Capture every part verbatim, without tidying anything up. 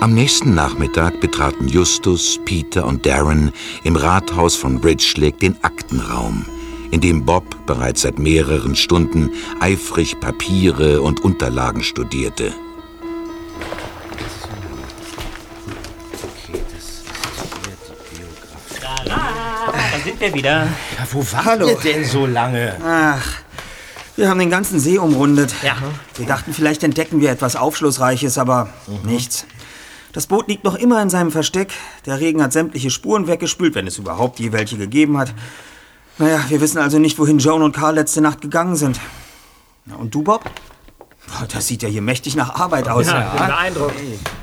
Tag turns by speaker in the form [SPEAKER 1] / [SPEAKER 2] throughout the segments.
[SPEAKER 1] Am nächsten Nachmittag betraten Justus, Peter und Darren im Rathaus von Ridge Lake den Aktenraum, in dem Bob bereits seit mehreren Stunden eifrig Papiere und Unterlagen studierte.
[SPEAKER 2] Da sind wir wieder.
[SPEAKER 3] Ja, wo wart ihr denn so lange?
[SPEAKER 4] Ach, wir haben den ganzen See umrundet.
[SPEAKER 2] Ja.
[SPEAKER 4] Wir dachten, vielleicht entdecken wir etwas Aufschlussreiches, aber mhm. nichts. Das Boot liegt noch immer in seinem Versteck. Der Regen hat sämtliche Spuren weggespült, wenn es überhaupt je welche gegeben hat. Naja, wir wissen also nicht, wohin Joan und Carl letzte Nacht gegangen sind. Na, und du, Bob? Boah, das sieht ja hier mächtig nach Arbeit aus.
[SPEAKER 2] Ja, ja. Beeindruckend.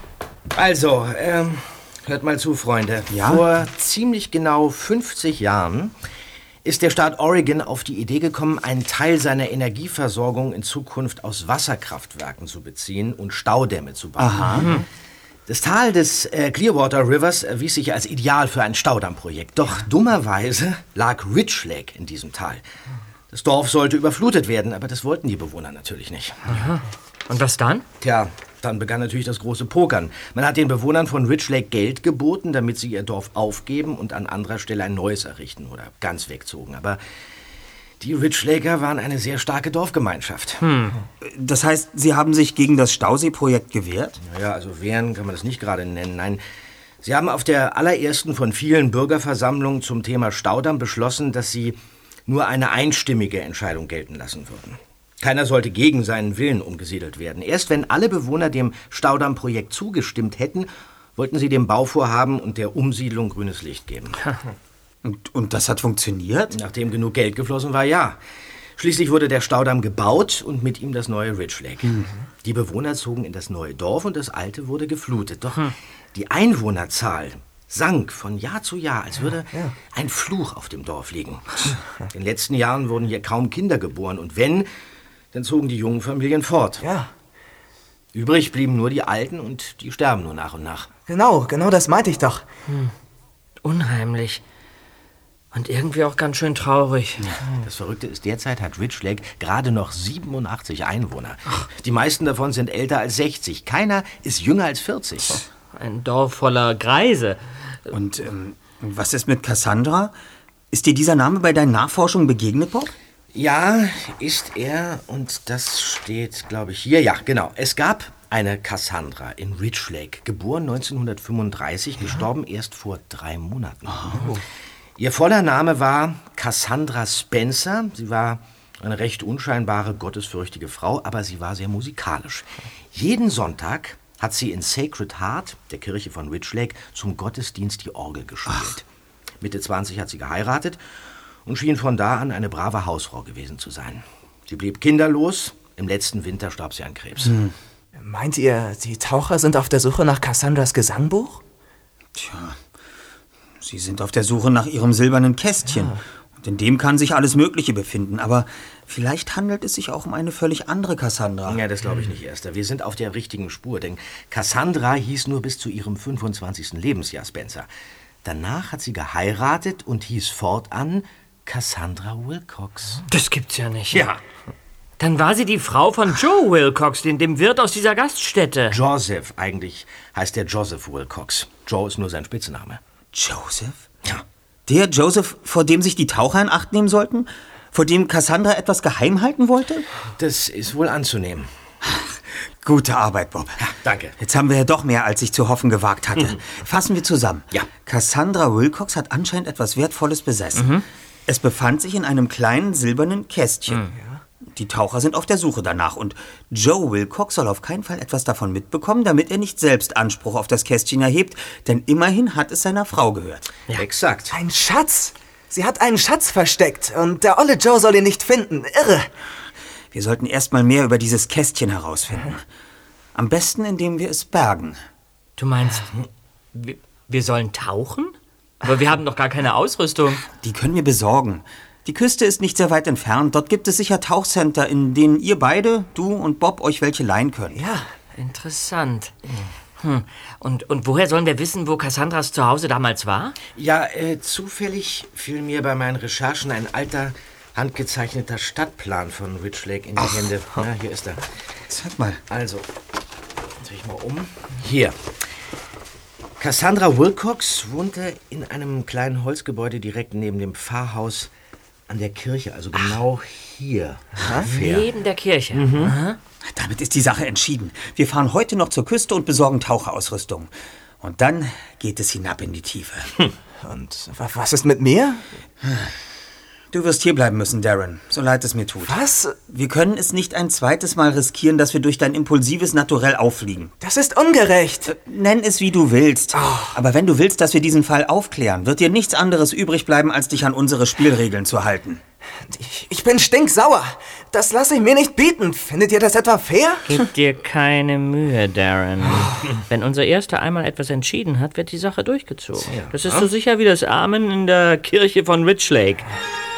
[SPEAKER 3] Also, ähm, hört mal zu, Freunde.
[SPEAKER 4] Ja?
[SPEAKER 3] Vor ziemlich genau fünfzig Jahren ist der Staat Oregon auf die Idee gekommen, einen Teil seiner Energieversorgung in Zukunft aus Wasserkraftwerken zu beziehen und Staudämme zu bauen.
[SPEAKER 4] Aha.
[SPEAKER 3] Mhm. Das Tal des äh, Clearwater Rivers erwies sich als ideal für ein Staudammprojekt. Doch dummerweise lag Ridge Lake in diesem Tal. Das Dorf sollte überflutet werden, aber das wollten die Bewohner natürlich nicht.
[SPEAKER 2] Aha. Und was dann?
[SPEAKER 3] Tja, dann begann natürlich das große Pokern. Man hat den Bewohnern von Ridge Lake Geld geboten, damit sie ihr Dorf aufgeben und an anderer Stelle ein neues errichten oder ganz wegzogen. Aber die Ridge Laker waren eine sehr starke Dorfgemeinschaft.
[SPEAKER 4] Hm. Das heißt, Sie haben sich gegen das Stausee-Projekt gewehrt?
[SPEAKER 3] Naja, also wehren kann man das nicht gerade nennen. Nein, sie haben auf der allerersten von vielen Bürgerversammlungen zum Thema Staudamm beschlossen, dass sie nur eine einstimmige Entscheidung gelten lassen würden. Keiner sollte gegen seinen Willen umgesiedelt werden. Erst wenn alle Bewohner dem Staudammprojekt zugestimmt hätten, wollten sie dem Bauvorhaben und der Umsiedlung grünes Licht geben.
[SPEAKER 4] Und, und das hat funktioniert?
[SPEAKER 3] Nachdem genug Geld geflossen war, ja. Schließlich wurde der Staudamm gebaut und mit ihm das neue Ridge Lake. Mhm. Die Bewohner zogen in das neue Dorf und das alte wurde geflutet. Doch hm. die Einwohnerzahl sank von Jahr zu Jahr, als würde ja, ja. ein Fluch auf dem Dorf liegen. In den letzten Jahren wurden hier kaum Kinder geboren. Und wenn, dann zogen die jungen Familien fort.
[SPEAKER 5] Ja.
[SPEAKER 3] Übrig blieben nur die Alten und die sterben nur nach und nach.
[SPEAKER 5] Genau, genau das meinte ich doch.
[SPEAKER 2] Hm. Unheimlich. Und irgendwie auch ganz schön traurig.
[SPEAKER 3] Das Verrückte ist, derzeit hat Ridge Lake gerade noch siebenundachtzig Einwohner. Die meisten davon sind älter als sechzig. Keiner ist jünger als vierzig.
[SPEAKER 2] Ein Dorf voller Greise.
[SPEAKER 4] Und ähm, was ist mit Cassandra? Ist dir dieser Name bei deinen Nachforschungen begegnet, Bob?
[SPEAKER 3] Ja, ist er. Und das steht, glaube ich, hier. Ja, genau. Es gab eine Cassandra in Ridge Lake, geboren neunzehnhundertfünfunddreißig, ja. gestorben erst vor drei Monaten. Oh. Ihr voller Name war Cassandra Spencer. Sie war eine recht unscheinbare, gottesfürchtige Frau, aber sie war sehr musikalisch. Jeden Sonntag hat sie in Sacred Heart, der Kirche von Ridge Lake, zum Gottesdienst die Orgel gespielt. Ach. Mitte zwanzig hat sie geheiratet und schien von da an eine brave Hausfrau gewesen zu sein. Sie blieb kinderlos. Im letzten Winter starb sie an Krebs.
[SPEAKER 5] Hm. Meint ihr, die Taucher sind auf der Suche nach Cassandras Gesangbuch?
[SPEAKER 4] Tja, sie sind auf der Suche nach ihrem silbernen Kästchen. Ja. Und in dem kann sich alles Mögliche befinden. Aber vielleicht handelt es sich auch um eine völlig andere Cassandra.
[SPEAKER 3] Ja, das glaube ich nicht, Erster. Wir sind auf der richtigen Spur. Denn Cassandra hieß nur bis zu ihrem fünfundzwanzigsten Lebensjahr Spencer. Danach hat sie geheiratet und hieß fortan Cassandra Wilcox.
[SPEAKER 2] Das gibt's ja nicht.
[SPEAKER 3] Ja.
[SPEAKER 2] Dann war sie die Frau von Joe Wilcox, dem Wirt aus dieser Gaststätte.
[SPEAKER 3] Joseph, eigentlich heißt er Joseph Wilcox. Joe ist nur sein Spitzname.
[SPEAKER 4] Joseph?
[SPEAKER 3] Ja.
[SPEAKER 4] Der Joseph, vor dem sich die Taucher in Acht nehmen sollten? Vor dem Cassandra etwas geheim halten wollte?
[SPEAKER 3] Das ist wohl anzunehmen.
[SPEAKER 4] Ach, gute Arbeit, Bob.
[SPEAKER 3] Ja, danke.
[SPEAKER 4] Jetzt haben wir ja doch mehr, als ich zu hoffen gewagt hatte. Mhm. Fassen wir zusammen.
[SPEAKER 3] Ja.
[SPEAKER 4] Cassandra Wilcox hat anscheinend etwas Wertvolles besessen. Mhm. Es befand sich in einem kleinen silbernen Kästchen. Mhm. Die Taucher sind auf der Suche danach und Joe Wilcox soll auf keinen Fall etwas davon mitbekommen, damit er nicht selbst Anspruch auf das Kästchen erhebt, denn immerhin hat es seiner Frau gehört.
[SPEAKER 3] Ja, exakt.
[SPEAKER 5] Ein Schatz! Sie hat einen Schatz versteckt und der olle Joe soll ihn nicht finden. Irre!
[SPEAKER 4] Wir sollten erst mal mehr über dieses Kästchen herausfinden. Am besten, indem wir es bergen.
[SPEAKER 2] Du meinst, wir, wir sollen tauchen? Aber wir haben doch gar keine Ausrüstung.
[SPEAKER 4] Die können wir besorgen. Die Küste ist nicht sehr weit entfernt. Dort gibt es sicher Tauchcenter, in denen ihr beide, du und Bob, euch welche leihen könnt.
[SPEAKER 2] Ja, interessant. Hm. Und, und woher sollen wir wissen, wo Cassandras Zuhause damals war?
[SPEAKER 3] Ja, äh, zufällig fiel mir bei meinen Recherchen ein alter, handgezeichneter Stadtplan von Ridge Lake in die Ach. Hände. Ja, hier ist er.
[SPEAKER 4] Zeig mal.
[SPEAKER 3] Also, drehe ich mal um. Hier. Cassandra Wilcox wohnte in einem kleinen Holzgebäude direkt neben dem Pfarrhaus an der Kirche, also genau hier.
[SPEAKER 2] Neben der Kirche.
[SPEAKER 4] Mhm. Aha. Damit ist die Sache entschieden. Wir fahren heute noch zur Küste und besorgen Taucherausrüstung. Und dann geht es hinab in die Tiefe.
[SPEAKER 5] Hm. Und was ist mit mir?
[SPEAKER 4] Du wirst hierbleiben müssen, Darren, so leid es mir tut.
[SPEAKER 5] Was?
[SPEAKER 4] Wir können es nicht ein zweites Mal riskieren, dass wir durch dein impulsives Naturell auffliegen.
[SPEAKER 5] Das ist ungerecht.
[SPEAKER 4] Äh, nenn es, wie du willst. Oh. Aber wenn du willst, dass wir diesen Fall aufklären, wird dir nichts anderes übrig bleiben, als dich an unsere Spielregeln zu halten.
[SPEAKER 5] Ich, ich bin stinksauer. Das lasse ich mir nicht bieten. Findet ihr das etwa fair?
[SPEAKER 2] Gib dir keine Mühe, Darren. Wenn unser Erster einmal etwas entschieden hat, wird die Sache durchgezogen. Ja. Das ist so sicher wie das Amen in der Kirche von Ridge Lake.